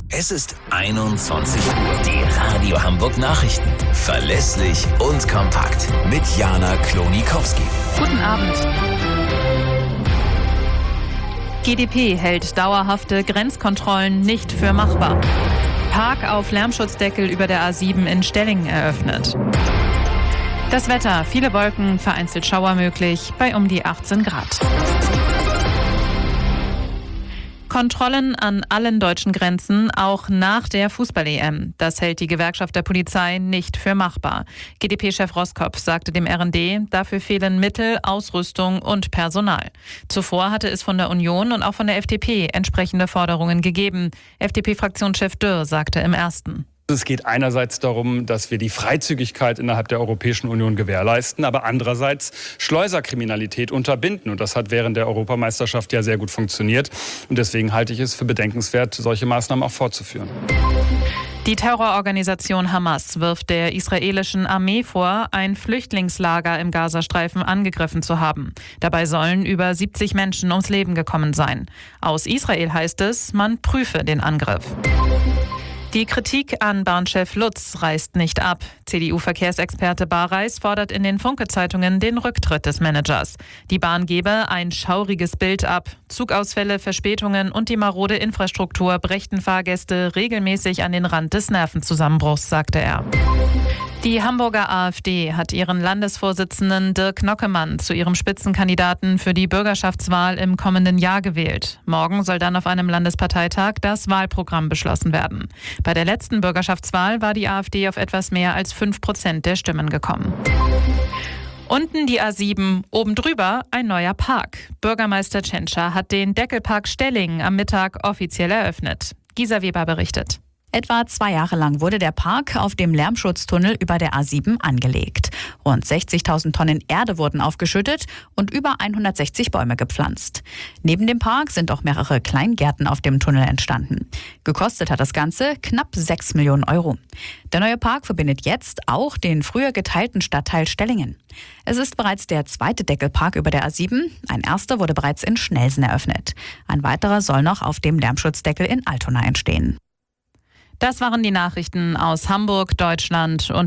Es ist 21 Uhr. Die Radio Hamburg Nachrichten. Verlässlich und kompakt. Mit Jana Klonikowski. Guten Abend. GdP hält dauerhafte Grenzkontrollen nicht für machbar. Park auf Lärmschutzdeckel über der A7 in Stellingen eröffnet. Das Wetter, viele Wolken, vereinzelt Schauer möglich, bei um die 18 Grad. Kontrollen an allen deutschen Grenzen, auch nach der Fußball-EM. Das hält die Gewerkschaft der Polizei nicht für machbar. GdP-Chef Roskopf sagte dem RND, dafür fehlen Mittel, Ausrüstung und Personal. Zuvor hatte es von der Union und auch von der FDP entsprechende Forderungen gegeben. FDP-Fraktionschef Dürr sagte im Ersten: Es geht einerseits darum, dass wir die Freizügigkeit innerhalb der Europäischen Union gewährleisten, aber andererseits Schleuserkriminalität unterbinden. Und das hat während der Europameisterschaft ja sehr gut funktioniert. Und deswegen halte ich es für bedenkenswert, solche Maßnahmen auch fortzuführen. Die Terrororganisation Hamas wirft der israelischen Armee vor, ein Flüchtlingslager im Gazastreifen angegriffen zu haben. Dabei sollen über 70 Menschen ums Leben gekommen sein. Aus Israel heißt es, man prüfe den Angriff. Die Kritik an Bahnchef Lutz reißt nicht ab. CDU-Verkehrsexperte Bareis fordert in den Funke-Zeitungen den Rücktritt des Managers. Die Bahn gebe ein schauriges Bild ab. Zugausfälle, Verspätungen und die marode Infrastruktur brächten Fahrgäste regelmäßig an den Rand des Nervenzusammenbruchs, sagte er. Die Hamburger AfD hat ihren Landesvorsitzenden Dirk Nockemann zu ihrem Spitzenkandidaten für die Bürgerschaftswahl im kommenden Jahr gewählt. Morgen soll dann auf einem Landesparteitag das Wahlprogramm beschlossen werden. Bei der letzten Bürgerschaftswahl war die AfD auf etwas mehr als 5% der Stimmen gekommen. Unten die A7, oben drüber ein neuer Park. Bürgermeister Tschentscher hat den Deckelpark Stellingen am Mittag offiziell eröffnet. Gisa Weber berichtet. Etwa 2 Jahre lang wurde der Park auf dem Lärmschutztunnel über der A7 angelegt. Rund 60.000 Tonnen Erde wurden aufgeschüttet und über 160 Bäume gepflanzt. Neben dem Park sind auch mehrere Kleingärten auf dem Tunnel entstanden. Gekostet hat das Ganze knapp 6 Millionen Euro. Der neue Park verbindet jetzt auch den früher geteilten Stadtteil Stellingen. Es ist bereits der zweite Deckelpark über der A7. Ein erster wurde bereits in Schnelsen eröffnet. Ein weiterer soll noch auf dem Lärmschutzdeckel in Altona entstehen. Das waren die Nachrichten aus Hamburg, Deutschland und